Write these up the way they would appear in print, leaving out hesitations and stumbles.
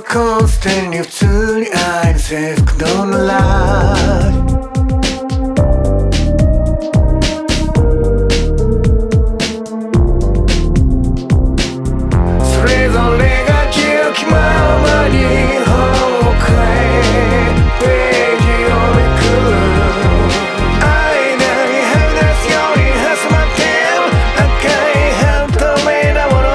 コースターに普通に愛の制服のライそれぞれが自由気ままに崩壊ページをめくる間にはみ出すように挟まってる赤い半透明なもの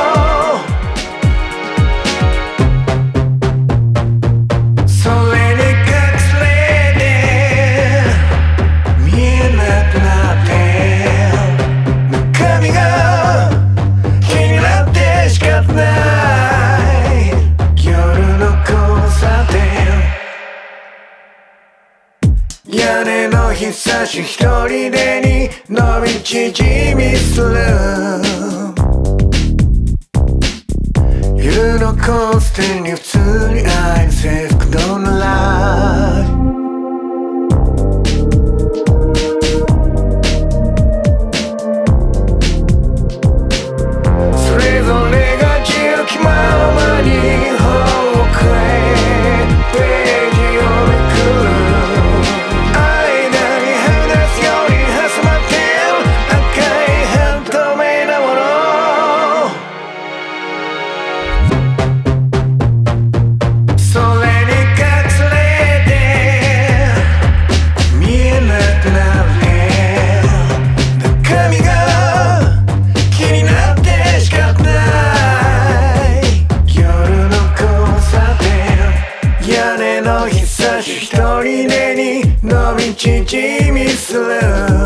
それに隠れて見えなくなって中身が気になって仕方ない夜の交差点屋根の日差し一人でに伸び縮みする夜のコースターに普通に愛の制服のライそれぞれが自由気ままに崩壊ページをめくる間にはみ出すように挟まってる赤い半透明なものそれに隠れて見えなくなって中身が気になって仕方ない夜の交差点屋根の日差し一人でに伸び縮みする